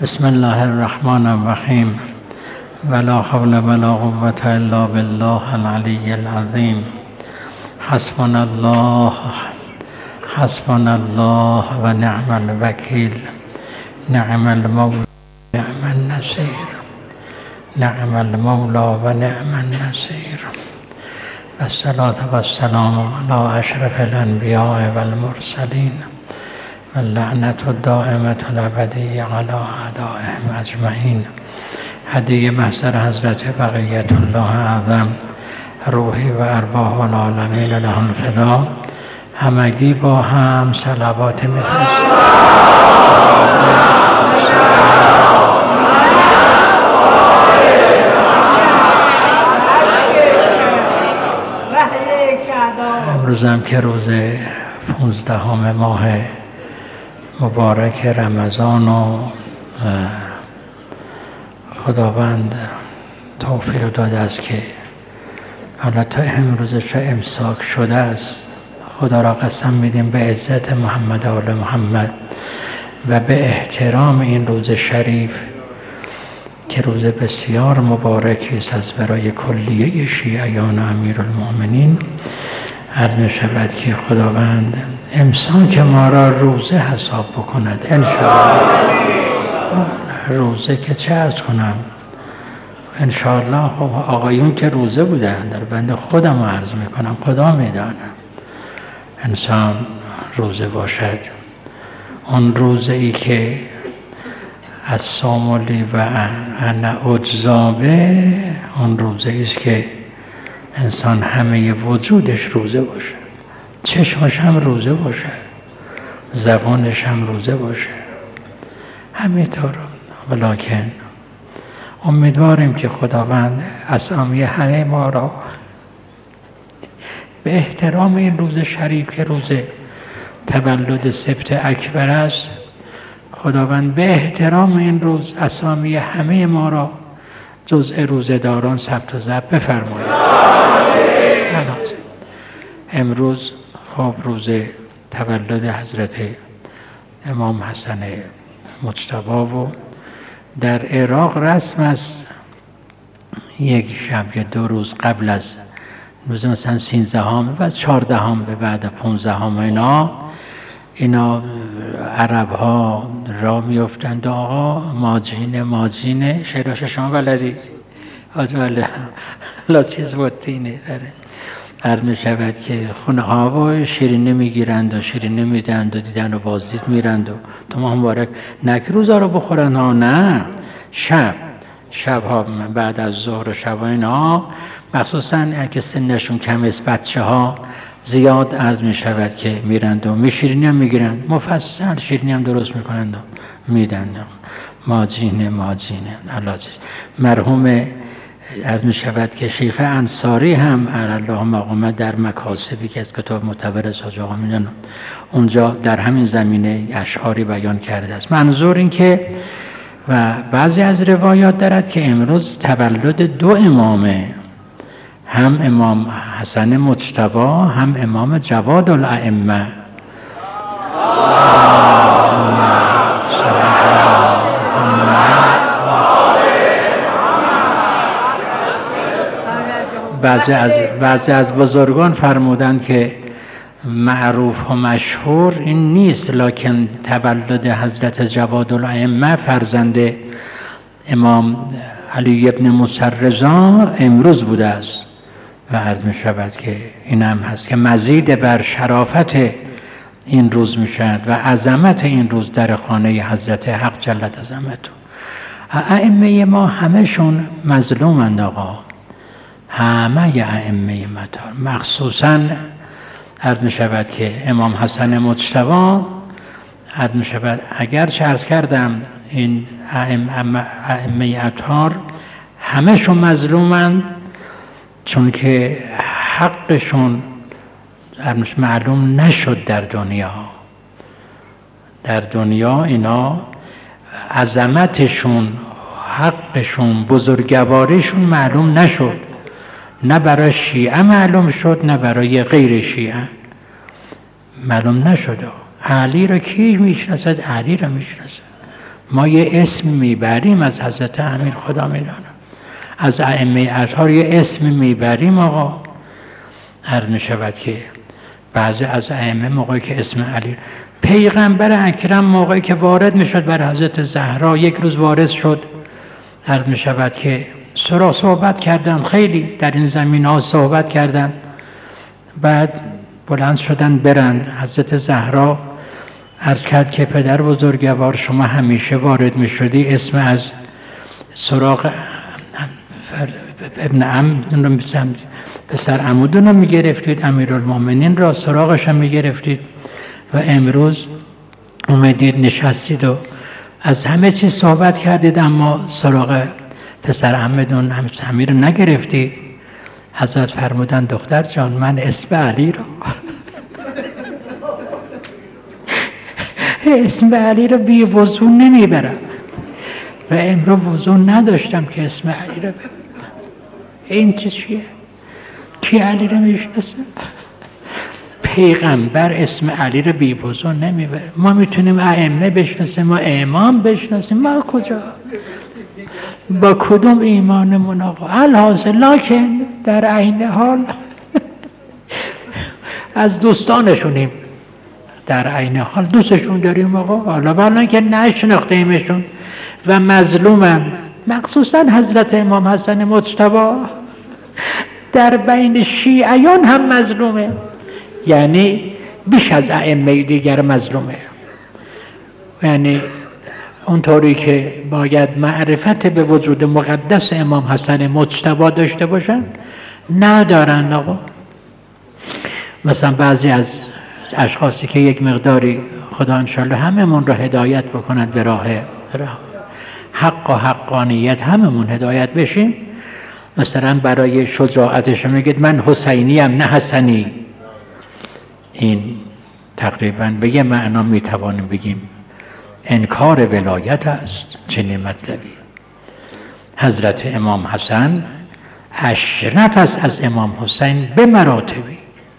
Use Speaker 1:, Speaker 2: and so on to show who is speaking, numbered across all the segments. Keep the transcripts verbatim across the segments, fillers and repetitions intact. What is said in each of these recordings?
Speaker 1: بسم الله الرحمن الرحیم ولا حول ولا قوة الا بالله العلی العظیم. حسبنا الله حسبنا الله و نعم الوکیل. نعم المولى نعم النصير. نعم المولى و نعم النصير. الصلاة والسلام على اشرف الانبیاء والمرسلین و اللعنة الدائمة الابدیة على اعدائهم اجمعین. هدیه محضر حضرت بقیت الله اعظم روحی و ارواح العالمین له الفدا. همگی با هم صلوات می‌فرستیم. امروز هم که روز پونزدهم ماه مبارک رمضان و خداوند توفیق داده است که حالا تا امروز چه امساک شده است. خدا را قسم میدیم به عزت محمد آل محمد و به احترام این روز شریف که روز بسیار مبارکی است از برای کلیه شیعیان امیرالمؤمنین. عرض می شود که خداوند امساک ما را روزه حساب بکند انشاءالله. روزه که چه عرض کنم انشاءالله. خب آقایون که روزه بودن، در بند خودم عرض میکنم، خدا میدانم. انسان روزه باشد، اون روزه ای که از سامولی و انا اجزابه، اون روزه ایست که انسان همه وجودش روزه باشه، چشمش هم روزه باشه، زبانش هم روزه باشه، همینطور. ولکن امیدواریم که خداوند اسامی همه ما را به احترام این روز شریف که روز تولد سبت اکبر است، خداوند به احترام این روز اسامی همه ما را جزء روزه‌داران ثبت و ضبط بفرماید. امروز خب روز تولد حضرت امام حسن مجتبی و در عراق رسم است یک شب یا دو روز قبل از روز مثلا سیزدهم و چهاردهم به بعد پانزدهم اینا اینا عرب ها را میافتند. آقا ماجینه ماجینه شعراش شما بلدی؟ آج بله لا چیز بودینه داره. عرض می شود که خونه ها و شیرینه میگیرند و شیرینه میدند و دیدن و بازدید میرند و تو ما مبارک نک روزا رو بخورن ها، نه شب شب ها بعد از ظهر و شب اینا، مخصوصا اگر که سنشون کم است بچه ها زیاد عرض می شود که میرند و می شیرینی هم میگیرند، مفصل شیرینی هم درست میکنند و میدند. ماجینه ماجینه الله چیز. مرحوم عرض می شود که شیخ انصاری هم الله مقامه در مکاسبی که از کتاب متبرز حاج آقا میدونم اونجا در همین زمینه اشعاری بیان کرده است. منظور این که و بعضی از روایات دارد که امروز تولد دو امامه، هم امام حسن مجتبی هم امام جواد الائمه. بعضی از بعضی از بزرگان فرمودند که معروف و مشهور این نیست، لکن تولد حضرت جواد الائمه فرزند امام علی ابن موسی رضا امروز بوده است و عرض می شود که این هم هست که مزید بر شرافت این روز می شود و عظمت این روز در خانه حضرت حق جلت عظمته. ائمه ما همشون مظلومند آقا، همه ائمه مطهر، مخصوصا عرض می شود که امام حسن مجتبی عرض می شود اگر عرض کردم این ائمه اطهار همشون مظلومند، چون که حقشون معلوم نشد در دنیا. در دنیا اینا عظمتشون، حقشون، بزرگواریشون معلوم نشد، نه برای شیعه معلوم شد نه برای غیر شیعه معلوم نشد. علی را کی میشناسد؟ علی را میشناسد. ما یه اسم میبریم از حضرت امیر، خدا میدانم، از ائمه اطهار یه اسم میبریم آقا. عرض میشود که بعضی از ائمه موقعی که اسم علی، پیغمبر اکرم موقعی که وارد میشد بر حضرت زهرا، یک روز وارد شد، عرض میشود که سرا صحبت کردن، خیلی در این زمین ها صحبت کردن، بعد بلند شدن برند. حضرت زهرا عرض کرد که پدر بزرگوار شما همیشه وارد می شدی اسم از سراغ ابن عم پسر عمودون رو می گرفتید، امیرالمومنین را سراغش هم می گرفتید و امروز اومدید نشستید و از همه چیز صحبت کردید اما سراغ پسر عمودون همین رو نگرفتید. حضرت فرمودن دختر جان من اسم علی رو اسم علی رو بی وضو نمیبرم و امروز وضو نداشتم که اسم علی رو ببرم. این چیه؟ کی علی رو میشناسه؟ پیغمبر اسم علی رو بی وضو نمیبره. ما میتونیم ائمه بشناسیم، ما امام بشناسیم، ما کجا؟ با کدوم ایمانمون آقا؟ الحاصل لکن در عین حال از دوستانشونیم، در عین حال دوستشون داریم آقا، حالا والا که نشناختیمشون و مظلومم. مخصوصا حضرت امام حسن مجتبی در بین شیعیان هم مظلومه، یعنی بیش از ائمه دیگر مظلومه. یعنی اونطوری که باید معرفت به وجود مقدس امام حسن مجتبی داشته باشن ندارن آقا. مثلا بعضی از اشخاصی که یک مقداری خدا انشالله هممون رو هدایت بکنند به راه حق و حقانیت، هممون هدایت بشیم، مثلا برای شجاعتش میگید من حسینیم نه حسنی، این تقریبا به یه معنا میتوانیم بگیم انکار ولایت است. چنین مطلبی. حضرت امام حسن اشرف است از امام حسین به مراتبی.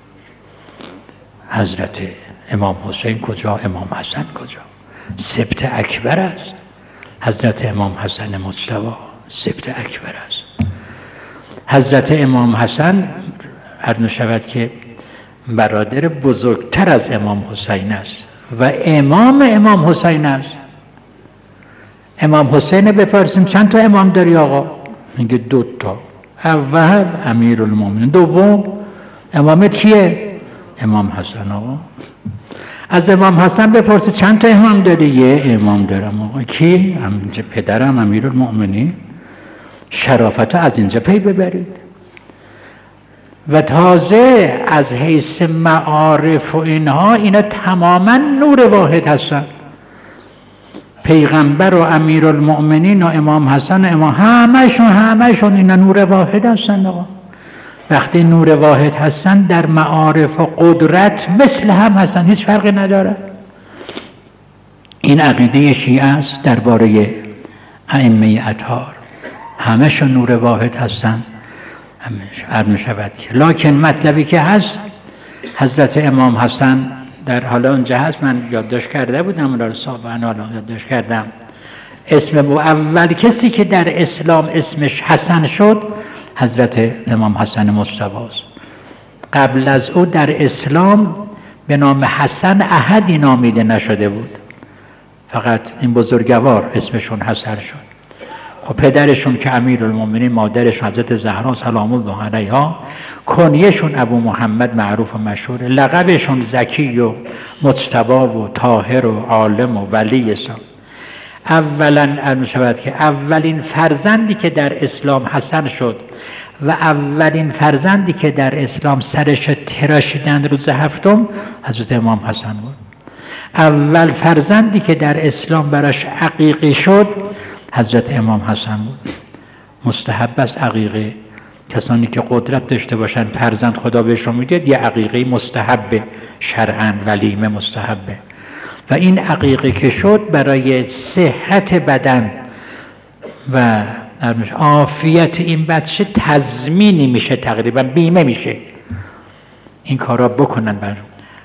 Speaker 1: حضرت امام حسین کجا، امام حسن کجا؟ سبط اکبر است. حضرت امام حسن مجتبی سبط اکبر است. حضرت امام حسن عرض شود که برادر بزرگتر از امام حسین است و امام امام حسین است. امام حسین بپرسیم چند تا امام داری آقا؟ میگه دو تا. اول امیرالمومنین، دوم امامت کیه؟ امام حسن آقا. از امام حسن بپرسی چند تا امام داری؟ یه امام دارم آقا. کی؟ اینجا پدرم امیرالمومنین. شرافت از اینجا پی ببرید. و تازه از حیث معارف و اینها اینا تماما نور واحد هستن. پیغمبر و امیرالمؤمنین و امام حسن و امام همشون همشون اینا نور واحد هستن آقا. وقتی نور واحد هستن در معارف و قدرت مثل هم هستن، هیچ فرقی نداره. این عقیده شیعه است درباره ائمه اطهار، همشون نور واحد هستن. عرض می شود که لکن مطلبی که هست حضرت امام حسن در حالا اونجا هست، من یادداشت کرده بودم اون رو صاحبان حالا یادداشت کردم. اسم بو اول کسی که در اسلام اسمش حسن شد حضرت امام حسن مجتبی است. قبل از او در اسلام به نام حسن احدی نامیده نشده بود، فقط این بزرگوار اسمشون حسن شد. خب پدرشون که امیرالمومنین، مادرشون حضرت زهرا سلام الله علیها، کنیهشون ابو محمد معروف و مشهور، لقبشون زکی و مجتبی و طاهر و عالم و ولی است. اولا علم شود که اولین فرزندی که در اسلام حسن شد و اولین فرزندی که در اسلام سرش تراشیدن روز هفتم حضرت امام حسن بود. اول فرزندی که در اسلام براش عقیقی شد حضرت امام حسن بود. مستحب است عقیقه. کسانی که قدرت داشته باشن فرزند خدا بهشون میده یه عقیقه مستحبه، شرعاً ولیمه مستحبه. و این عقیقه که شد برای صحت بدن و عافیت این بچه تضمینی میشه، تقریبا بیمه میشه. این کارا بکنن. بر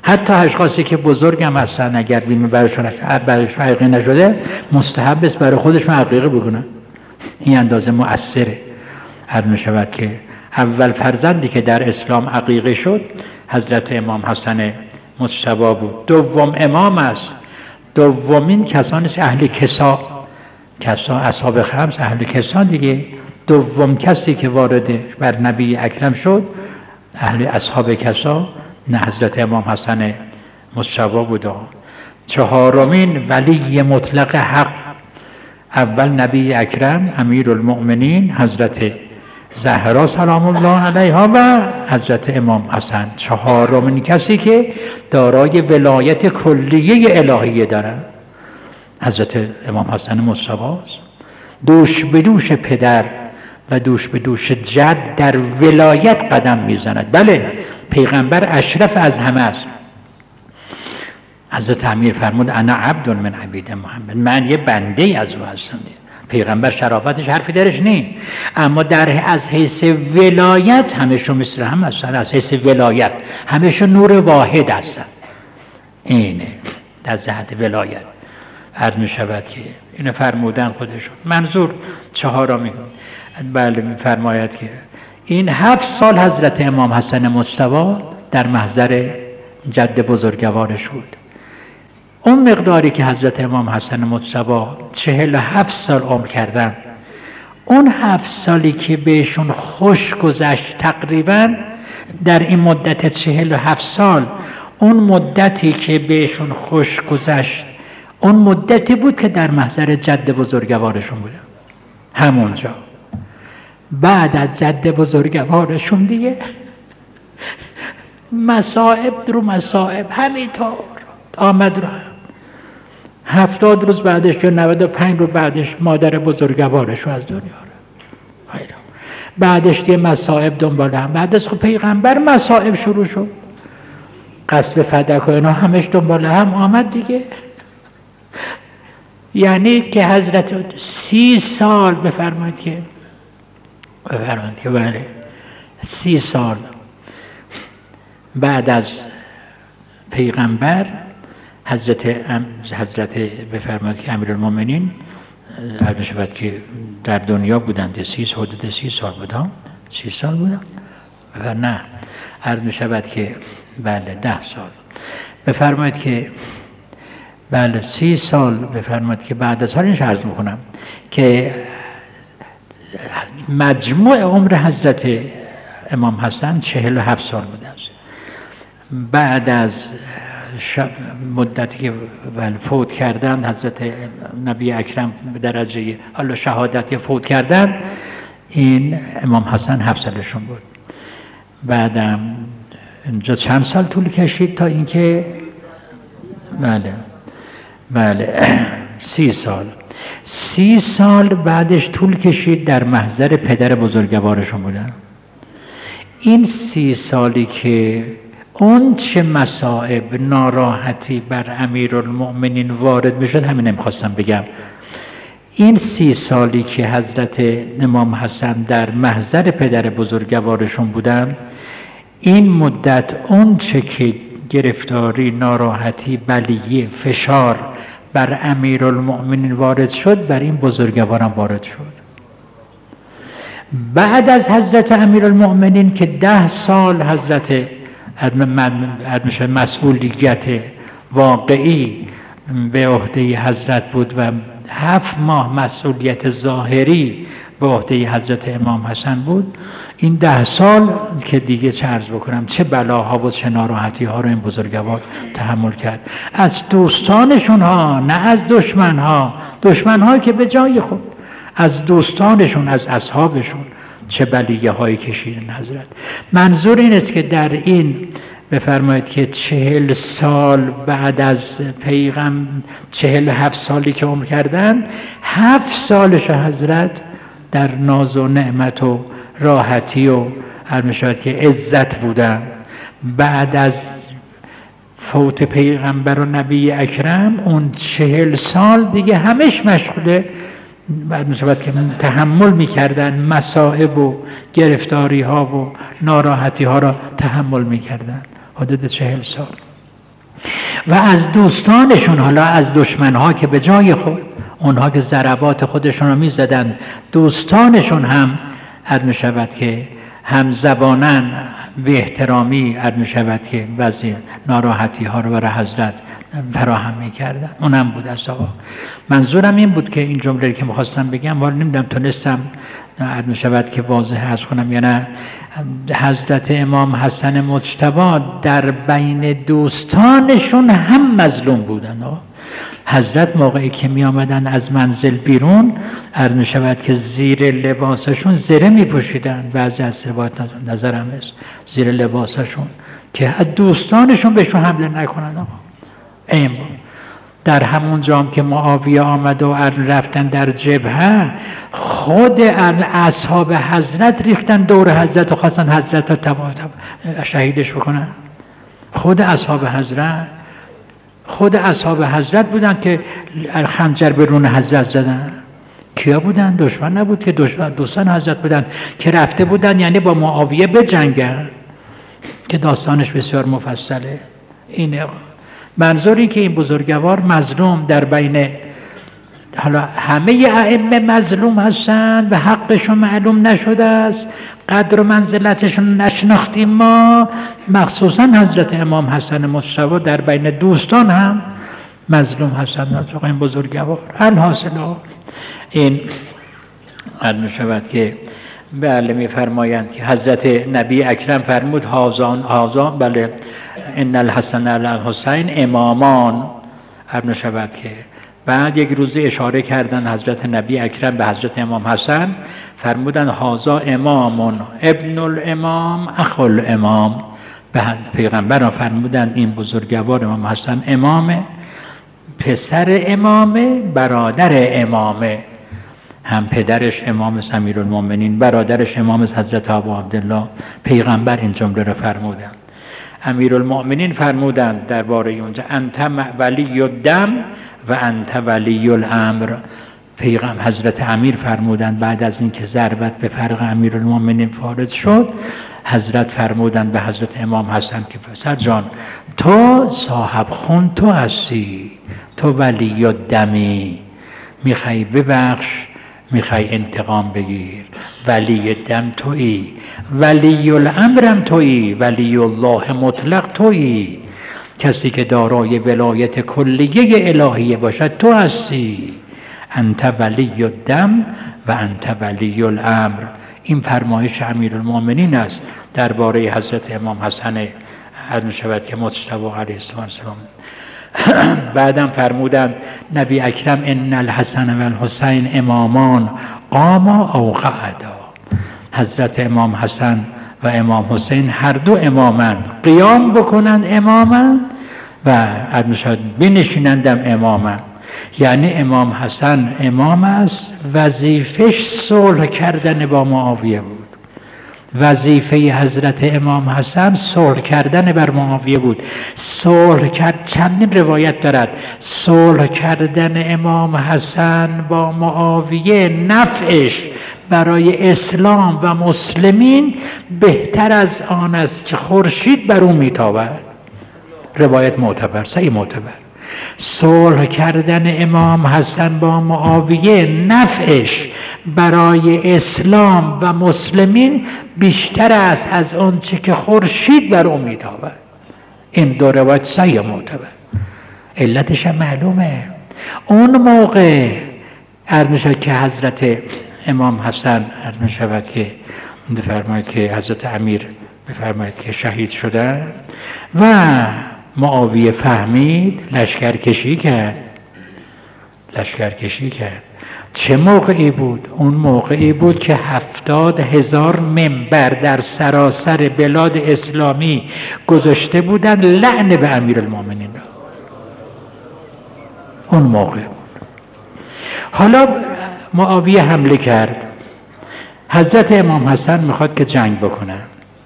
Speaker 1: حتی اشخاصی که بزرگ هم هستن اگر بیمه برشون عقیقه نشده مستحب است برای خودشون عقیقه بکنن. این اندازه مؤثره. عرض می شود که اول فرزندی که در اسلام عقیقه شد حضرت امام حسن مجتبی بود. دوم امام است. دومین کسانی است اهل کسا، کسا اصحاب خمس اهل کسا دیگه. دوم کسی که وارد بر نبی اکرم شد اهل اصحاب کسا نه حضرت امام حسن مجتبی بود. چهارمین ولی مطلق حق، اول نبی اکرم امیرالمؤمنین حضرت زهرا سلام الله علیها و حضرت امام حسن. چهارمین کسی که دارای ولایت کلیه الهیه دارن حضرت امام حسن مجتبی است. دوش به دوش پدر و دوش به دوش جد در ولایت قدم میزند. بله پیغمبر اشرف از همه است. حضرت امیر فرمود انا عبد من عبید محمد، من یه بنده ای از او هستم. پیغمبر شرافتش حرفی درش نیست، اما در از حیث ولایت همشون مثل هم هستن. از حیث ولایت همشون نور واحد هستن. اینه در جهت ولایت عرض می شود که اینو فرمودن خودشون. منظور چهارمی بله می فرماید که این هفت سال حضرت امام حسن مجتبی در محضر جد بزرگوارش بود. اون مقداری که حضرت امام حسن مجتبی چهل و هفت سال عمر کردن، اون هفت سالی که بهشون خوش گذشت تقریبا در این مدت چهل و هفت سال، اون مدتی که بهشون خوش گذشت اون مدتی بود که در محضر جد بزرگوارشون بودن. همونجا بعد از جد بزرگوارشون دیگه مصائب رو مصائب همینطور آمد رو. هفتاد روز بعدش یا نود و پنج روز بعدش مادر بزرگوارش رو از دنیا رو. بعدش دیگه مصائب دنبال هم. بعد از خب پیغمبر مصائب شروع شد، قصب فدک و اینا همش دنبال هم آمد دیگه. یعنی که حضرت سی سال بفرمایید که بفرمایید که بله سی سال بعد از پیغمبر حضرت حضرت بفرمایید که امیرالمؤمنین عرض شود که در دنیا بودند. سی حدود سی سال بودن سی سال بودن نه عرض می شود که بله ده سال بفرمایید که بله سی سال بفرمایید که بعد از حالش عرض میکنم که مجموع عمر حضرت امام حسن چهل و هفت سال بوده است. بعد از مدتی که فوت کردند حضرت نبی اکرم به درجه الله شهادت فوت کردند، این امام حسن هفت سالشون بود. بعدم اینجا چند سال طول کشید تا اینکه بله بله سی سال سی سال بعدش طول کشید در محضر پدر بزرگوارشون بودن. این سی سالی که اون چه مصائب ناراحتی بر امیرالمؤمنین وارد میشد، همین نمیخواستم بگم. این سی سالی که حضرت امام حسن در محضر پدر بزرگوارشون بودن، این مدت اون چه که گرفتاری، ناراحتی، بلیه، فشار بر امیرالمؤمنین وارد شد، بر این بزرگوارم وارد شد. بعد از حضرت امیرالمؤمنین که ده سال حضرت مسئولیت واقعی به عهده حضرت بود و هفت ماه مسئولیت ظاهری به عهده حضرت امام حسن بود، این ده سال که دیگه چه عرض بکنم چه بلاها و چه ناراحتی ها رو این بزرگوار تحمل کرد. از دوستانشون ها، نه از دشمن ها. دشمن ها که به جای خود، از دوستانشون، از اصحابشون چه بلیه هایی کشیدن حضرت. منظور این است که در این بفرمایید که چهل سال بعد از پیغمبر، چهل هفت سالی که عمر کردن، هفت سالش حضرت در ناز و نعمت و راحتی و هر میشود که عزت بودن. بعد از فوت پیغمبر و نبی اکرم اون چهل سال دیگه همش مشغوله بعد میشود که تحمل میکردن مصائب و گرفتاری ها و ناراحتی ها را تحمل میکردن. حدود چهل سال و از دوستانشون، حالا از دشمنها که به جای خود اونها که ضربات خودشون رو میزدن، دوستانشون هم عرض می شود که هم زبانن به احترامی عرض می شود که بعضی ناراحتی ها رو برای حضرت فراهم می کردن. اونم بود از آقا. منظورم این بود که این جمله که میخواستم بگم ولی نمیدونم تونستم عرض می شود که واضح عرض کنم یا نه. حضرت امام حسن مجتبی در بین دوستانشون هم مظلوم بودن. حضرت موقعی که می آمدن از منزل بیرون عرض می شود که زیر لباسشون زره می پوشیدن. بعضی از روایات نظرم است زیر لباسشون که دوستانشون بهشون حمله نکنن. آقا این بود. در همون جام که معاویه آمد و رفتن در جبهه، خود اصحاب حضرت ریختن دور حضرت و خواستن حضرت رو شهیدش بکنن. خود اصحاب حضرت خود اصحاب حضرت بودن که خنجر به رون حضرت زدن. کیا بودن؟ دشمن نبود که، دشمن دوستان حضرت بودن که رفته بودن یعنی با معاویه بجنگن که داستانش بسیار مفصله. اینه منظوری که این بزرگوار مظلوم در بین، حالا همه ائمه مظلوم هستند و حقشون معلوم نشده است، قدر و منزلتشون نشناختیم ما، مخصوصا حضرت امام حسن مجتبی در بین دوستان هم مظلوم هستند. این بزرگوار الحاصل این عرض می شود که بله میفرمایند که حضرت نبی اکرم فرمود هازان هازان بله ان الحسن و الحسین امامان. عرض می شود که بعد یک روزی اشاره کردن حضرت نبی اکرم به حضرت امام حسن، فرمودن هازا امامون ابن الامام اخو الامام. به پیغمبر فرمودن این بزرگوار امام حسن امامه، پسر امامه، برادر امامه. هم پدرش امام امیرالمومنین، برادرش امام حضرت ابو عبدالله. پیغمبر این جمله را فرمودند. امیرالمومنین فرمودند درباره اونجا انت ولی الدم و انت ولی الامر. پیغمبر حضرت امیر فرمودند بعد از اینکه ضربت به فرق امیرالمومنین فارض شد، حضرت فرمودند به حضرت امام حسن که پسر جان تو صاحب خون تو هستی، تو ولی الدمی، میخوای ببخش، میخوای انتقام بگیر، ولی دم تویی، ولی الامرم تویی، ولی الله مطلق تویی. کسی که دارای ولایت کلیه الهیه باشد تو هستی. انت ولی الدم و انت ولی الامر. این فرمایش امیرالمومنین است درباره حضرت امام حسن عرض می شود که مجتبی علیه السلام. بعدم فرمودند نبی اکرم ان الحسن و الحسین امامان قاما او قعدا. حضرت امام حسن و امام حسین هر دو امامند، قیام بکنند امامند و عرض می شود بنشینندم امامند. یعنی امام حسن امام است، وظیفش صلح کردن با معاویه بود. وظیفه حضرت امام حسن صلح کردن بر معاویه بود. صلح کرد، چندین روایت دارد، صلح کردن امام حسن با معاویه نفعش برای اسلام و مسلمین بهتر از آن است که خورشید بر او میتابد. روایت معتبر، صحیح معتبر. صلح کردن امام حسن با معاویه نفعش برای اسلام و مسلمین بیشتر است از اون چه که خورشید بر اون میتابد. این دو روایت صحیح معتبر. علتش معلومه. اون موقع عرض می‌شود که حضرت امام حسن عرض می‌شود که بفرمایید که حضرت امیر بفرمایید که شهید شدن و معاویه فهمید، لشکرکشی کرد. لشکرکشی کرد. چه موقعی بود؟ اون موقعی بود که هفتاد هزار منبر در سراسر بلاد اسلامی گذاشته بودن لعن به امیرالمومنین را. اون موقع بود. حالا معاویه حمله کرد. حضرت امام حسن میخواد که جنگ بکنه.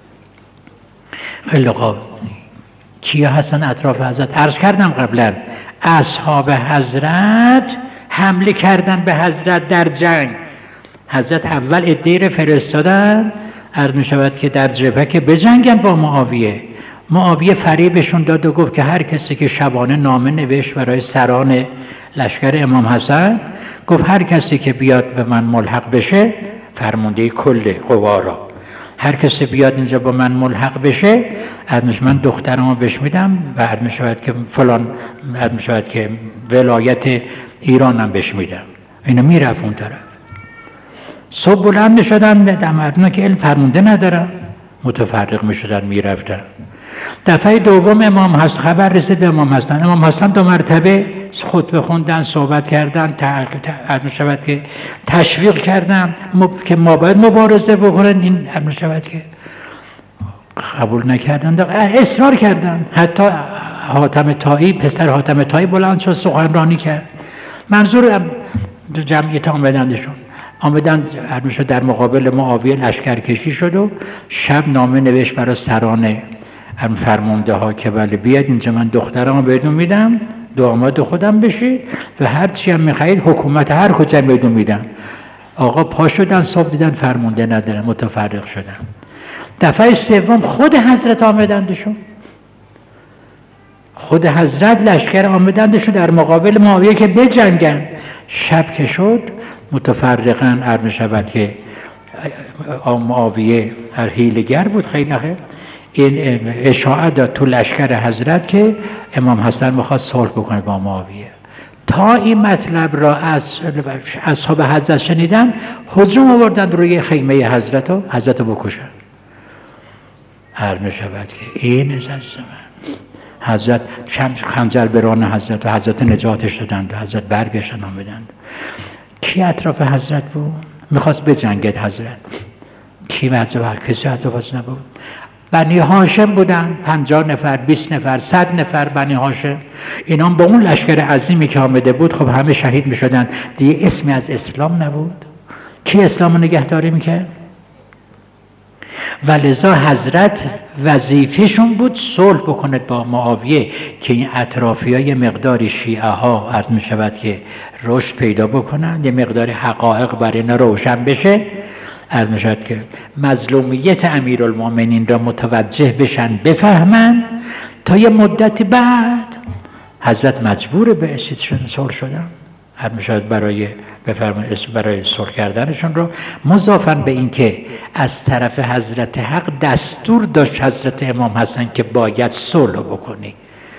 Speaker 1: خیلی خوب. کیا هستن اطراف حضرت؟ عرض کردم قبلا اصحاب حضرت حمله کردن به حضرت در جنگ. حضرت اول عده‌ای را فرستادن عرض می شود که در جبهه که بجنگن با معاویه. معاویه فریبشون داد و گفت که هر کسی که شبانه نامه نوشت برای سران لشکر امام حسن، گفت هر کسی که بیاد به من ملحق بشه، فرمانده کل قوا را، هر کسی بیاد اینجا با من ملحق بشه، از من دخترمو بهش میدم و عرض میشود که فلان، عرض میشود که ولایت ایرانم بهش میدم. اینو میرفت اون طرف. صبح بلند میشدن، در مردم که علم فرمونده ندارن، متفرق میشدن میرفتن. دفعه دوم امام حسن خبر رسید به امام حسن. امام حسن دو مرتبه خطبه خوندن، صحبت کردن، عرض میشود که تشویق کردن که ما باید مبارزه بکنن. این عرض میشود که قبول نکردن، اصرار کردن. حتی حاتم طایی، پسر حاتم طایی بلند شد سخنرانی کرد. منظور جمعیت آمدندشون آمدن عرض در مقابل معاویه لشکر کشی شد و شب نامه نوشت برای سران فرمانده ها که ولی بیاد اینجا، من دخترمو بهتون میدم، داماد خودم بشید و هر چی هم میخواید حکومت هر کجا بهتون میدم. آقا پا شدن، صبح دیدن فرمانده ندارن، متفرق شدن. دفعه سوم خود حضرت آمدندشون، خود حضرت لشکر آمدندشون در مقابل معاویه که بجنگن. شب که شد متفرقاً عرض شود که معاویه حیله‌گر بود خیلی. آخه این اشاعه داد تو لشکر حضرت که امام حسن میخواد صلح بکنه با معاویه. تا این مطلب را از اصحاب حضرت شنیدن، هجوم آوردن روی خیمه حضرت و حضرت رو بکشن. عرض شود که این از من حضرت خنجر به ران حضرت و حضرت نجاتش دادند و حضرت برگشتن آمدند. کی اطراف حضرت بود؟ میخواست بجنگد حضرت. کی حضرت؟ کسی حضرت نبود. بنی هاشم بودن، پنجاه نفر، بیست نفر، صد نفر بنی هاشم. اینا با اون لشکر عظیمی که آمده بود خب همه شهید میشدن. دیگه اسمی از اسلام نبود. کی اسلام رو نگهداری میکرد؟ و لذا حضرت وظیفهشون بود صلح بکند با معاویه که این اطرافی های مقداری شیعه ها عرض می شود که رشد پیدا بکنن، یه مقداری حقایق برای اینا روشن بشه، عرض می شود که مظلومیت امیرالمومنین را متوجه بشن، بفهمن. تا یه مدت بعد حضرت مجبور به صلح شدن، عرض می شود برای بفرمایید برای صلح کردنشون رو، مضافاً به این که از طرف حضرت حق دستور داشت حضرت امام حسن که باید صلح بکنی.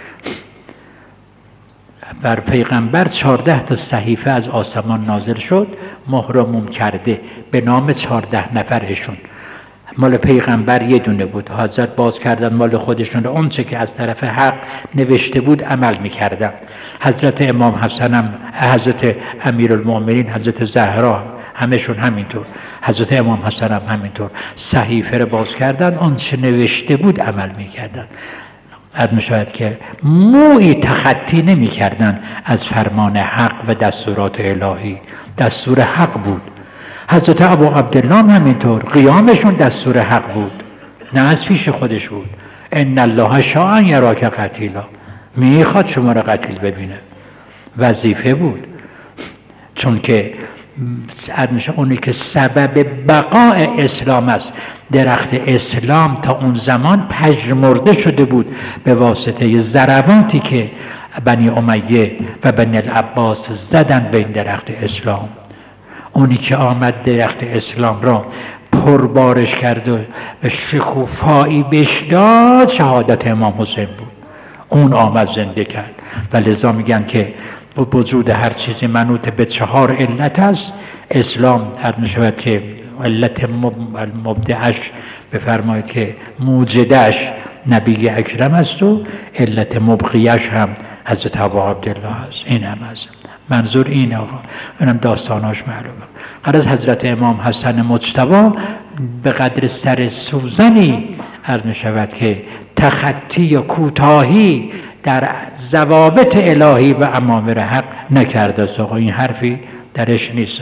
Speaker 1: بر پیغمبر چهارده تا صحیفه از آسمان نازل شد، مهر و موم کرده به نام چهارده نفرشون. مال پیغمبر یه دونه بود، حضرت باز کردن مال خودشون رو، اون چه که از طرف حق نوشته بود عمل میکردن. حضرت امام حسن هم، حضرت امیرالمومنین، حضرت زهرا، همشون همینطور، حضرت امام حسن هم همینطور صحیفه رو باز کردن، اون چه نوشته بود عمل میکردن. عرض می‌شود که مویی تخطی نمی‌کردن از فرمان حق و دستورات الهی. دستور حق بود. حضرت ابو عبدالله همینطور، قیامشون دستور حق بود، نه از پیش خودش بود. ان الله شاء ان یراک قتیلا، میخواد شما را قتیل ببینه، وظیفه بود. چون که اونی که سبب بقای اسلام است، درخت اسلام تا اون زمان پژمرده شده بود به واسطه ضرباتی که بنی امیه و بنی العباس زدن به این درخت اسلام. اونی که آمد درخت اسلام را پربارش کرد و به شکوفایی بهش داد، شهادت امام حسین بود. اون آمد زنده کرد. و لذا میگن که وجود هر چیزی منوط به چهار علت است. اسلام عرض میشود که علت مبدعش بفرمایید که موجدش نبی اکرم است و علت مبقیش هم حضرت ابو عبدالله است. این هم است. منظور این آقا، اینم داستاناش معلومه. قرار حضرت امام حسن مجتبی به قدر سر سوزنی عرض میشود که تخطی یا کوتاهی در ضوابط الهی و اوامر حق نکرده است. آقا این حرفی درش نیست.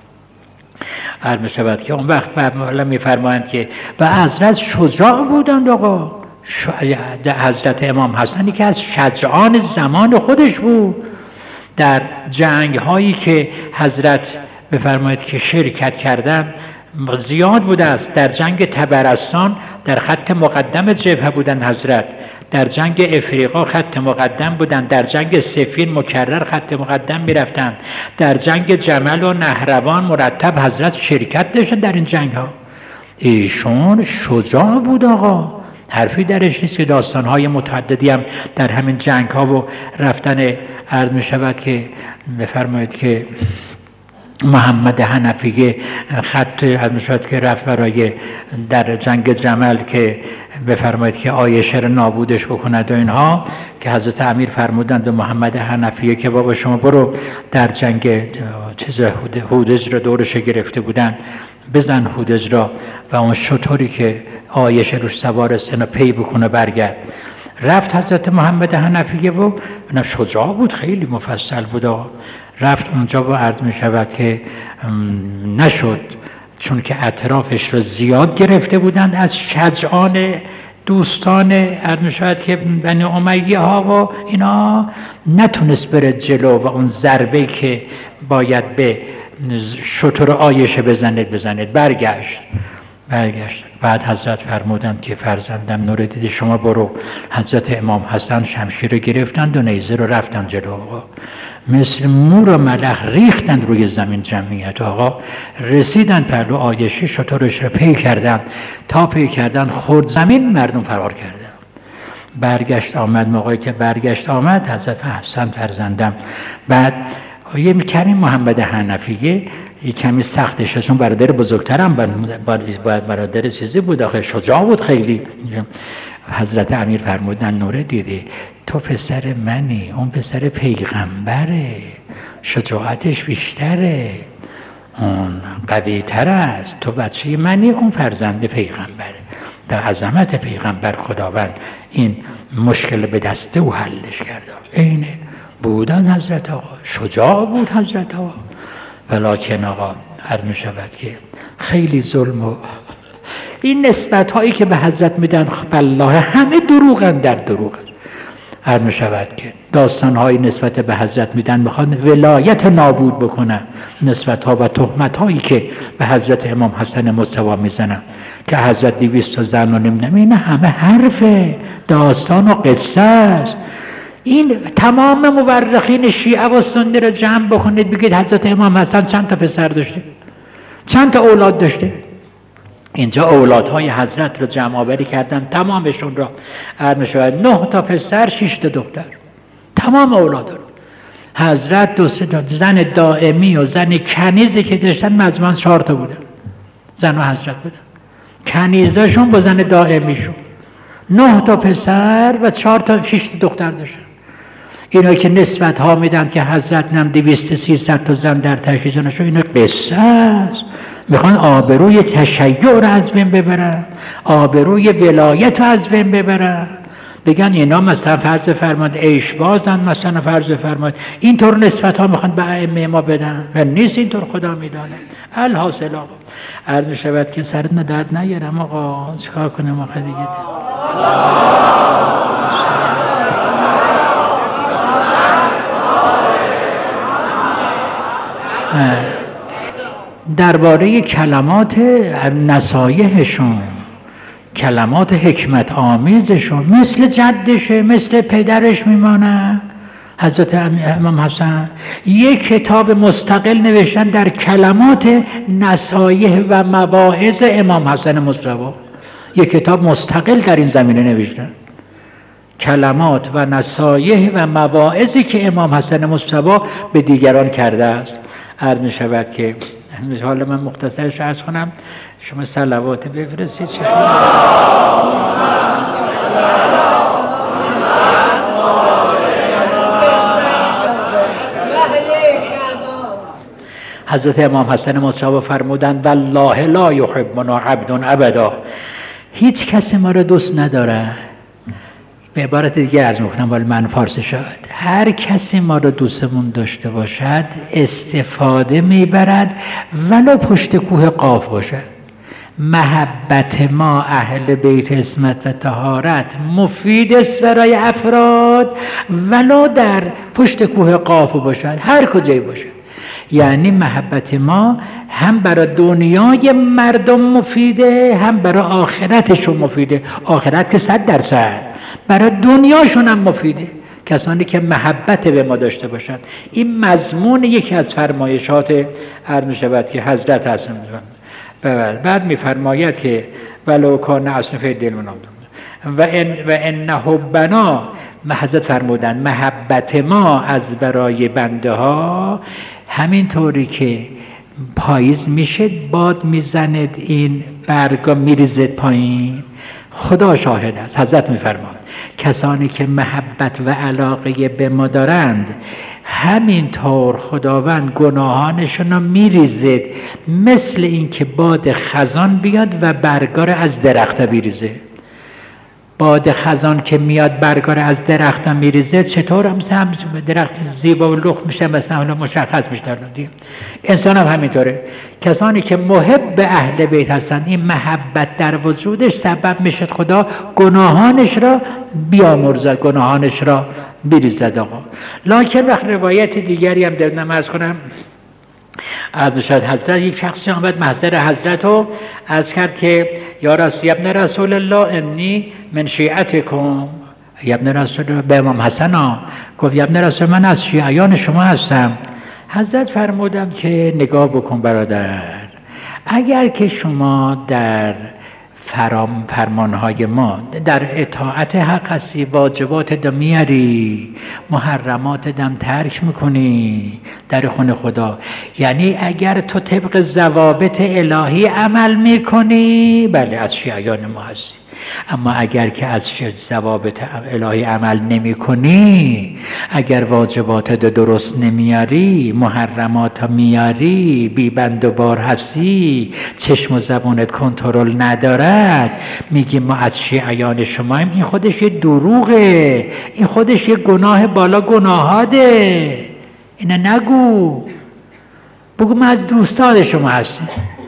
Speaker 1: عرض میشود که اون وقت بعد میفرمایند که و حضرت شجاع بودند. آقا حضرت امام حسنی که از شجعان زمان خودش بود، در جنگ هایی که حضرت بفرمایید که شرکت کردن زیاد بوده است. در جنگ طبرستان در خط مقدم جبهه بودن حضرت، در جنگ افریقا خط مقدم بودن، در جنگ سفین مکرر خط مقدم میرفتن، در جنگ جمل و نهروان مرتب حضرت شرکت داشتن در این جنگ ها. ایشون شجاع بود آقا، حرفی درش نیست که داستان‌های متعددی هم در همین جنگ ها و رفتن عرض می شود که بفرمایید که محمد حنفی خط عرض می شود که رفت برای در جنگ جمل که بفرمایید که عایشه را نابودش بکند و اینها، که حضرت امیر فرمودند به محمد حنفی که بابا شما برو در جنگ چیز هودج را دورش گرفته بودن، بزن هودج را و اون شطوری که عایشه روش سوار است اینو پی بکنه برگرد. رفت حضرت محمد حنفیه و شجاع بود، خیلی مفصل بود. رفت اونجا و عرض می شود که نشد، چون که اطرافش را زیاد گرفته بودند از شجعان دوستان عرض می شود که بنی امیه ها و اینا، نتونست بره جلو و اون ضربه که باید به شطور عایشه بزنید بزنید برگشت برگشت بعد حضرت فرمودند که فرزندم نوردین شما برو. حضرت امام حسن شمشیر رو گرفتند و نیزه رو رفتن جلو آقا، مثل مور و ملخ ریختند روی زمین جمعیت آقا، رسیدن پهلو عایشه شطورش رو پی کردن، تا پی کردن خورد زمین، مردم فرار کردن. برگشت آمد، موقعی که برگشت آمد حضرت حسن فرزندم بعد یه کمی محمد حنفیه یه کمی سختشه، چون برادر بزرگترم باید برادر چیزی بود آخه، شجاع بود خیلی. حضرت امیر فرمودن نوره دیدی تو پسر منی، اون پسر پیغمبره، شجاعتش بیشتره، اون قوی تر است، تو بچه منی، اون فرزند پیغمبره. در عظمت پیغمبر خداوند این مشکل به دسته و حلش کرده. اینه بودن حضرت آقا، شجاع بود حضرت آقا. ولیکن آقا عرض می شود که خیلی ظلم و این نسبت هایی که به حضرت میدن بالله همه دروغن در دروغ. عرض می شود که داستان های نسبت به حضرت میدن میخوان ولایت نابود بکنن، نسبت ها و تهمت هایی که به حضرت امام حسن مصطفی میزنن که حضرت دویست زن و نمیدونم، این همه حرفه، داستان و قصه است. این تمام مورخین شیعه و سنی رو جمع بکنید بگید حضرت امام حسن چند تا پسر داشته، چند تا اولاد داشته. اینجا اولادهای حضرت رو جمع آوری کردن، تمامشون را عرض می‌شود نه تا پسر شش تا دختر، تمام اولادا رو. حضرت دو سه تا زن دائمی و زن کنیزی که داشتن مجموعاً چهار تا بودن، زن و حضرت بودن، کنیزاشون با زن دائمیشون، نه تا پسر و چهار تا شش تا دختر داشتن. اینا که نسبت ها میدن که حضرت نم دویست سیصد تا زن در تشییعشون، اینا قصه است. میخوان آبروی تشیع رو از بین ببرن، آبروی ولایت رو از بین ببرن، بگن اینا مثلا فرض فرماد عیشبازن، مثلا فرض فرماد اینطور نسبت ها میخوان به ائمه ما بدن و نیست اینطور، خدا میدانه. الحاصل آقا عرض میشود که سرت درد نیارم آقا، چیکار کنم آقا دیگه. درباره کلمات نصایحشون، کلمات حکمت آمیزشون مثل جدشه، مثل پدرش میمانه. حضرت امام حسن یک کتاب مستقل نوشتن در کلمات نصایح و مواعظ امام حسن مصطفی، یک کتاب مستقل در این زمینه نوشتن، کلمات و نصایح و مواعظی که امام حسن مصطفی به دیگران کرده است. عرض می شود که حالا من مختصرش عرض کنم، شما صلوات بفرستید. چه حضرت امام حسن مصطفی فرمودند والله لا یحبنا عبد ابدا، هیچ کسی ما رو دوست نداره. به عبارت دیگه عرض میکنم ولی من فارسی شد، هر کسی ما رو دوستمون داشته باشد استفاده میبرد ولو پشت کوه قاف باشد. محبت ما اهل بیت عصمت و طهارت مفید است برای افراد ولو در پشت کوه قاف باشد، هر کجایی باشد. یعنی محبت ما هم برای دنیای مردم مفیده، هم برای آخرتشون مفیده. آخرت که صد درصد، برای دنیاشون هم مفیده. کسانی که محبت به ما داشته باشند. این مضمون یکی از فرمایشات عرض می شود که حضرت هستند. بعد می فرماید که ولو کان اصلا فی دل منام و ان و ان حبنا، حضرت فرمودن محبت ما از برای بنده ها همینطوری که پاییز میشه باد میزند این برگا میریزد پایین، خدا شاهد است. حضرت میفرماد کسانی که محبت و علاقه به ما دارند همینطور خداوند گناهانشون رو میریزد، مثل اینکه باد خزان بیاد و برگا رو از درخت بیریزه. باد خزان که میاد برگا رو از درخت میریزه، چطور هم درخت زیبا و لخ میشه، مثلا مشخص میشه. انسان هم همینطوره. کسانی که محب به اهل بیت هستند، این محبت در وجودش سبب میشه خدا گناهانش را بیامرزد، گناهانش را بریزد. آقا لکن وقت روایت دیگری هم دارم عرض کنم، از بشد حضرت یک شخصی آمد محضر حضرت و عرض کرد که یا رسول ابن رسول الله انی من شیعتکم، یا ابن رسول الله به امام حسن ها گفت یا ابن رسول من از شیعیان شما هستم. حضرت فرمودم که نگاه بکن برادر، اگر که شما در فرام فرمانهای ما در اطاعت حق هستی، واجبات دم میاری، محرمات دم ترک میکنی در خون خدا، یعنی اگر تو طبق ضوابط الهی عمل میکنی، بله از شیعیان ما هستی. اما اگر که از ضوابط الهی عمل نمی کنی، اگر واجبات دو درست نمیاری، محرمات میاری، بی بند و بار هستی، چشم و زبونت کنترل ندارد، میگی ما از شیعیان شماییم، این خودش یه دروغه، این خودش یه گناه بالا گناهاده. اینه نگو، بگو ما از دوستان شما هستیم.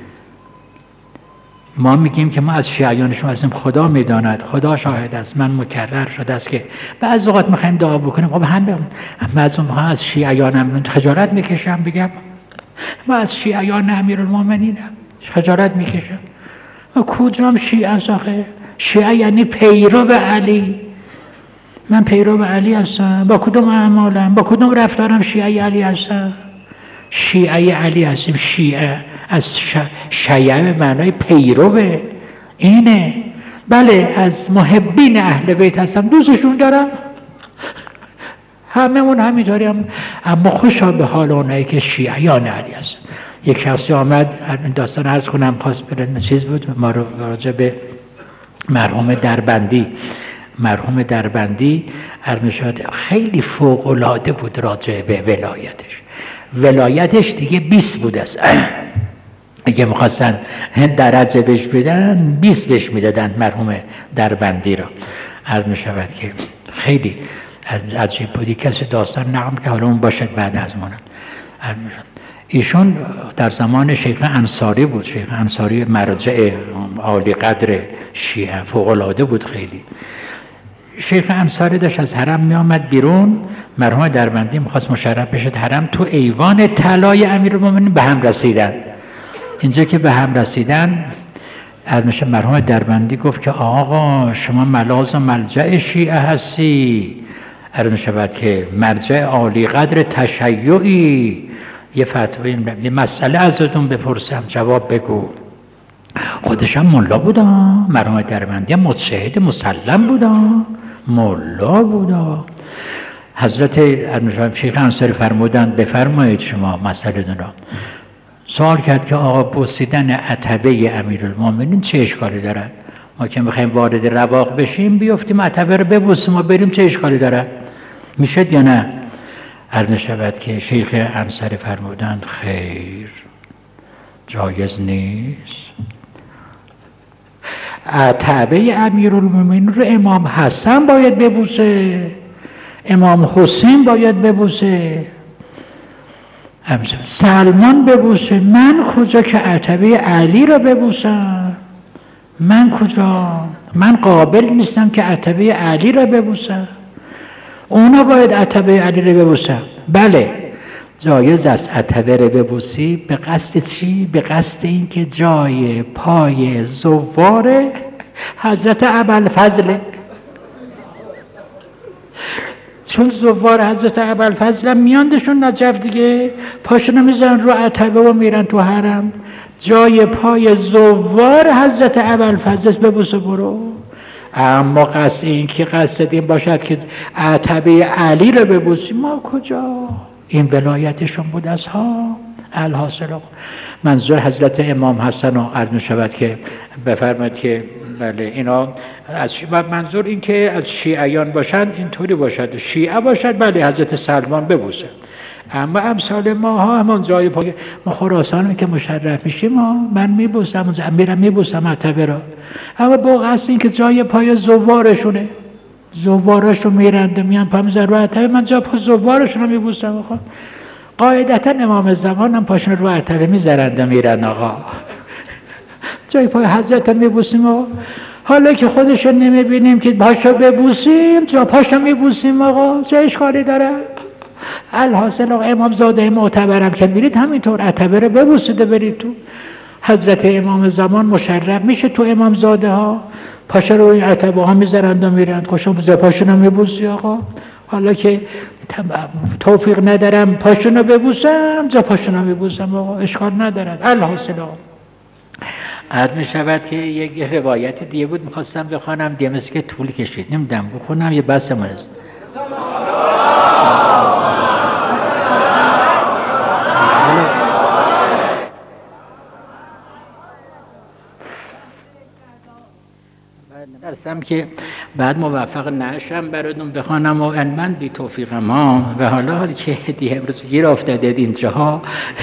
Speaker 1: ما میگیم که ما از شیعیان شما هستیم، خدا میداند، خدا شاهد است. من مکرر شده است که بعض اوقات میخوایم دعا بکنیم، خب هم بعض موقع از شیعیانم خجالت میکشم بگم ما از شیعیان امیرالمومنینم، خجالت میکشم. ما کجام شیعه است آخه؟ شیعه یعنی پیرو به علی. من پیرو به علی هستم، با کدوم اعمالم، با کدوم رفتارم شیعه علی هستم؟ شیعه علی هستیم. شیعه از ش... شیعه به معنای پیروه، اینه. بله از محبین اهل بیت هستم، دوستشون دارم، همه اون همینطوری هم. اما خوشا به حال اونایی که شیعیان علی هستن. یک شخصی آمد، داستان عرض کنم، خواست برد چیز بود، ما رو راجع به مرحوم دربندی مرحوم دربندی عرض شد، خیلی فوق العاده بود راجع به ولایتش. ولایتش دیگه بیست بود است. اگه میخواستن درجه بهش بدن بیست بهش میدادن مرحوم دربندی را. عرض میشود که خیلی عجیب بودی. کسی داستان نقل که حالا اون باشد بعد عرض مانم. ایشون در زمان شیخ انصاری بود. شیخ انصاری مرجع عالی قدر شیعه، فوق العاده بود خیلی. شیخ انصاری داشت از حرم می آمد بیرون، مرحوم دربندی میخواست مشرف بشد حرم، تو ایوان طلای امیرالمومنین به هم رسیدن. اینجا که به هم رسیدن، از مرحوم دربندی گفت که آقا شما ملاذ و ملجأ شیعه هستی، عرض می‌شود که مرجع عالی قدر تشیعی، یه فتوی یه مسئله ازتون بپرسم جواب بگو. خودش هم ملا بودا، مرحوم دربندی مجتهد مسلم بودا، ملا بودا. حضرت شیخ انصاری فرمودند بفرمایید شما مسئله را. سوال کرد که آقا بوسیدن عتبه امیرالمومنین چه اشکالی دارد؟ ما که میخوایم وارد رواق بشیم بیفتیم عتبه رو ببوسیم و بریم، چه اشکالی دارد؟ میشد یا نه؟ عرض می‌شود که شیخ انصاری فرمودند خیر، جایز نیست. عتبه امیرالمومنین رو امام حسن باید ببوسه، امام حسین باید ببوسه، سلمان ببوسه. من کجا که عتبه علی رو ببوسم؟ من کجا؟ من قابل نیستم که عتبه علی رو ببوسم. اونا باید عتبه علی رو ببوسم. بله جایز است عتبه رو ببوسی. به قصد چی؟ به قصد این که جای پای زوار حضرت ابوالفضل، چون زوار حضرت ابوالفضل میاندشون نجف دیگه، پاشونو میزنن رو عتبه و میرن تو حرم. جای پای زوار حضرت ابوالفضل ببوسه برو. اما قصد این که قصد این باشد که عتبه علی رو ببوسی، ما کجا؟ این ولایتشون بود از ها. الحاصل منظور حضرت امام حسن عرض می شود که بفرمایید که بله اینا از منظور این که از شیعیان باشند اینطوری باشد، شیعه باشد بله حضرت سلمان ببوسه. اما امثال ما ها همون جای پای ما خراسان که مشرف میشیم ما من میبوسم میرم میبوسم عتبه را، اما با قصد این که جای پای زوارشونه، زوارشو میرند میان پا میزن رو عتبه، من جا پای زوارشون رو میبوسم. خب قاعدتا امام زمان هم پاشون رو عتبه میذارند میرن آقا، جای پای حضرت میبوسیم. آقا حالا که خودشو نمیبینیم که پاشو ببوسیم، جا پاشو میبوسیم آقا، چه اشکالی داره؟ الحاصل آقا امام زاده معتبرم که میرید همینطور عتبه رو ببوسیده برید تو. حضرت امام زمان مشرف میشه تو امام زاده ها، پاشو رو این عتبه ها میذارند و میرند، خوشم جا پاشون رو میبوسی آقا. حالا که توفیق ندارم پاشون رو ببوسم، جا پاشون رو میبوسم آقا، اشکال ندارد. الحاصل آقا عرض می شود که یک روایت دیگه بود میخواستم بخوانم دیگه مثل که طول کشید، نمیدم بخونم یه بس مرز. درستم که بعد موفق نشم براتون بخوانم و من بی توفیقم ها، و حالا حالی که دیگه امروز گیر افتادید اینجاها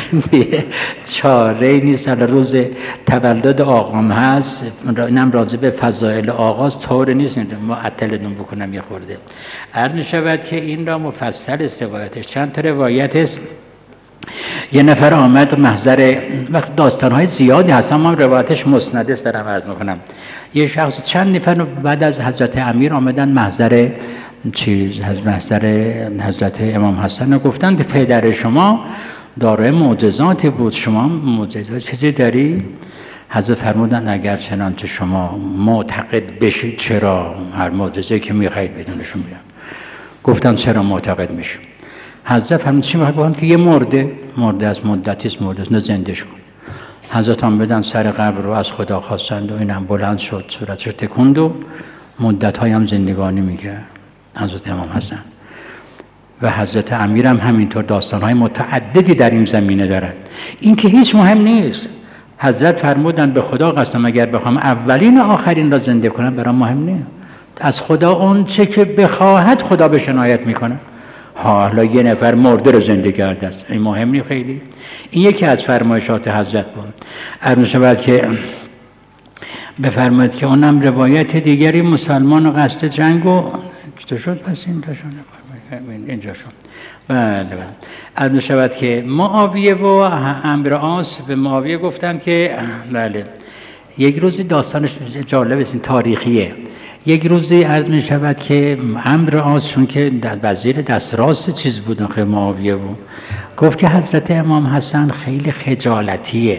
Speaker 1: چاره نیست. حالا روز تولد آقام هست، اینم راجع به فضائل آغاز طور نیست معطلتون بکنم یه خورده. عرض می شود که این را مفصل است روایتش، چند تا روایت است. یه نفر آمد محضر داستان‌های زیادی هست اما روایتش مسند است دارم عرض می‌کنم. یه شخص چند نفر بعد از حضرت امیر آمدن محضر چیز محضر حضرت امام حسن گفتند که پدر شما دارای معجزاتی بود، شما معجزات چیزی داری؟ حضرت فرمودند اگر چنانچه شما معتقد بشید چرا هر معجزه‌ای که می‌خواید بدونشون میگم. گفتن چرا معتقد میشیم؟ حضرت فرمود چی میخواد بگن که یه مرده مرده از مدتی است، مرده است، نه زندهش کن. حضرت هم بدن سر قبر رو از خدا خواستند و اینم بلند شد، صورتش تکوند و مدت های هم زندگانی میکرد حضرت امام حسن. و حضرت امیر هم همینطور داستان های متعددی در این زمینه دارد. این که هیچ مهم نیست. حضرت فرمودن به خدا قسم اگر بخوام اولین و آخرین را زنده کنم برام مهم نیست، از خدا اون چه که بخواهد خدا به شنایت میکنه. حالا یه نفر مرده رو زنده کرده است، این مهم نیست خیلی. این یکی از فرمایشات حضرت بود. عرض شود که بفرمایید که اونم روایت دیگری مسلمان قصد جنگ و چطور شد پس این داشتن اینجا شد. بله بله. عرض شود که معاویه و عمرو عاص به معاویه گفتن که بله یک روزی داستانش جالب است، تاریخیه. یک روزی عرض می شود که عمرو عاص چون که وزیر دست راست چیز بود خیلی معاویه بود، گفت که حضرت امام حسن خیلی خجالتیه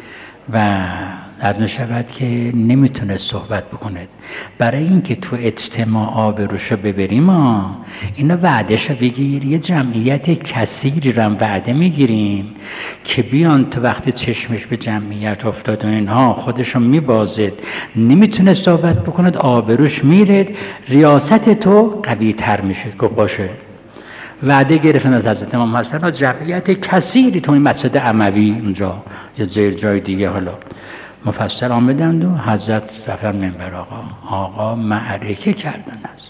Speaker 1: و عرض می شود که نمیتونه صحبت بکنه. برای اینکه تو اجتماع آبروشو ببریم ما اینا وعدهشو بگیر، یه جمعیت کثیری رو وعده میگیریم که بیان تو وقتی چشمش به جمعیت افتاد و اینها خودشو میبازد، نمیتونه صحبت بکند، آبروش میرد، ریاست تو قوی تر میشه. گفت باشه. وعده گرفتن از حضرت امام حسن و جمعیت کثیری تو این مسجد اموی اونجا یا زیر جای دیگه حالا مفصل آمدند و حضرت سفر منبر آقا آقا معرکه کردن است،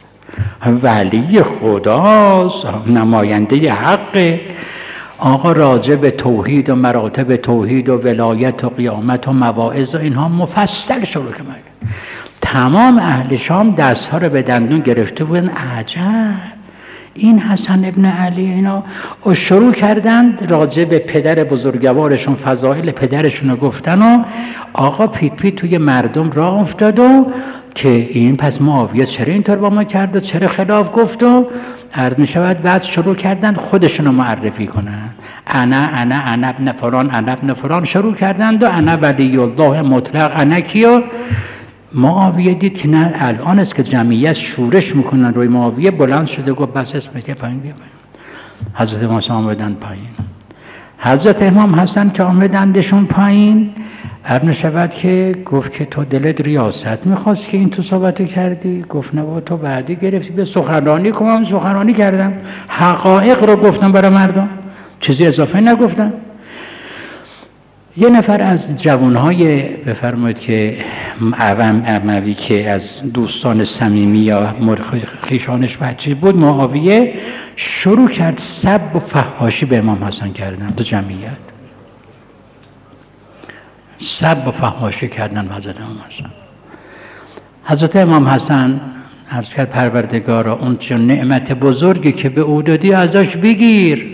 Speaker 1: ولی خداست، نماینده حق. آقا راجع به توحید و مراتب توحید و ولایت و قیامت و مواعظ و اینها مفصل شروع کرد. تمام اهل شام دستها رو به دندون گرفته بودن، عجب این حسن ابن علی اینا و شروع کردند راجع به پدر بزرگوارشون فضائل پدرشون رو گفتن و آقا پیت پیت توی مردم راه افتاد و که این پس معاویه چرا اینطور با ما کرد و چرا خلاف گفت و عرض می شود بعد شروع کردن خودشون رو معرفی کنن، انا انا انا ابن فلان انا ابن فلان شروع کردند و انا ولی الله مطلق انا کیو. معاویه دید که نه الان است که جمعیت شورش میکنن روی معاویه، بلند شده گفت بس اسمت پایین بیا پایین. حضرت امام حسن آمدن پایین. حضرت امام حسن که آمدندشون پایین عرض شود که گفت که تو دلت ریاست میخواست که این تو صحبت کردی؟ گفت نه با تو بعدی گرفتی به سخنرانی کنم، سخنرانی کردم، حقایق رو گفتم برای مردم، چیزی اضافه نگفتم. یه نفر از جوانهای بفرمایید که عوام اموی که از دوستان صمیمی یا خویشانش بچه بود، معاویه شروع کرد سب و فحاشی به امام حسن کردن تو جمعیت، سب و فحاشی کردن حضرت امام حسن. حضرت امام حسن عرض کرد پروردگارا اون چون نعمت بزرگی که به او دادی ازش بگیر.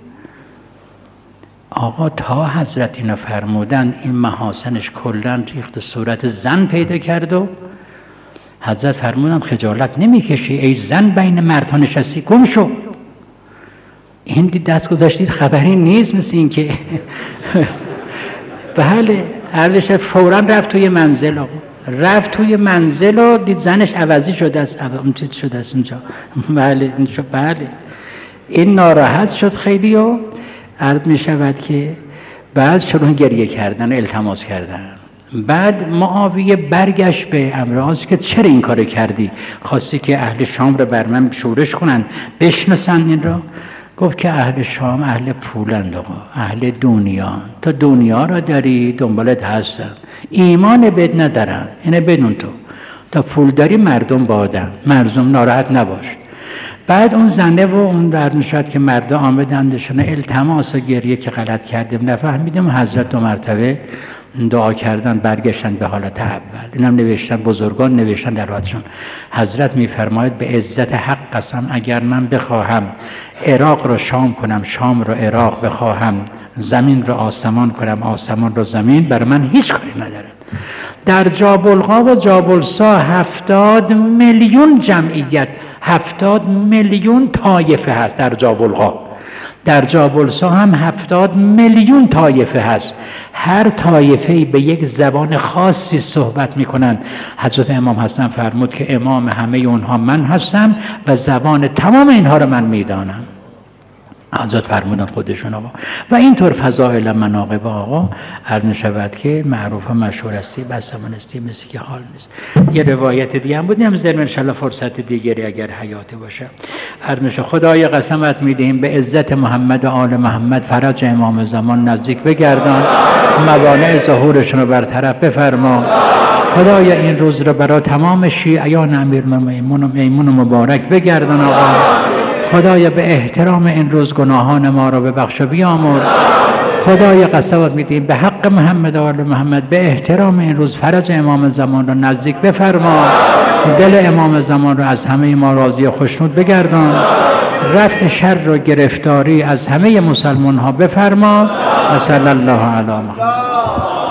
Speaker 1: آقا تا حضرت اینا فرمودن این محاسنش کلن ریخت صورت زن پیدا کرد و حضرت فرمودن خجالت نمیکشی ای زن بین مردها نشستی، گم شو. این دید دست گذاشتید خبری نیست، مثل این که بله عرضش فوراً رفت توی منزل، آقا رفت توی منزل و دید زنش عوضی شده است، اون چیز شده است اونجا. بله اینجا بله این ناراحت شد خیلی و عرض می شود که بعد شروع گریه کردن و التماس کردن. بعد معاویه برگشت به امراض که چرا این کار کردی؟ خواستی که اهل شام رو بر من شورش کنن، بشناسن این را؟ گفت که اهل شام اهل پولند آقا، اهل دنیا، تا دنیا را داری دنبالت هستن، ایمان بد ندارن، اینه بدون تو تا پول داری مردم بادن، مردم ناراحت نباش. بعد اون زنه و اون درد شد که مردا آمدندشون التماس و گریه که غلط کردیم نفهمیدیم، حضرت دو مرتبه دعا کردن برگشتن به حالت اول. اینم نوشتن بزرگان نوشتن در حالتشون. حضرت میفرماید به عزت حق قسم اگر من بخواهم عراق رو شام کنم، شام رو عراق بخواهم، زمین رو آسمان کنم، آسمان رو زمین، بر من هیچ کاری ندارد. در جابلقا و جابلسا هفتاد میلیون جمعیت، هفتاد میلیون طایفه هست در جابلقا، در جابلسا هم هفتاد میلیون طایفه هست، هر طایفه‌ای به یک زبان خاصی صحبت میکنند. حضرت امام حسن فرمود که امام همه اونها من هستم و زبان تمام اینها رو من میدانم. حضرت فرمودن خودشون آقا. و اینطور فضائل مناقب آقا عرض شود که معروف و مشهور استی، بسمان استی، مثل که حال نیست. یه روایت دیگه هم بود، نمیذارم انشالله فرصت دیگری اگر حیاتی باشه عرض شد. خدای قسمت میدهیم به عزت محمد و آل محمد فرج امام زمان نزدیک بگردان، موانع ظهورشون رو برطرف بفرما. خدای این روز رو برای تمام شیعیان امیر میمون و میمون مبارک بگردان آقا. خدای به احترام این روز گناهان ما را ببخش و بیامرز. خدای قسمت میدیم به حق محمد و آل محمد به احترام این روز فرج امام زمان را نزدیک بفرما، دل امام زمان را از همه ما راضی و خوشنود بگردان، رفع شر و گرفتاری از همه مسلمان ها بفرما. و صلی الله علی محمد.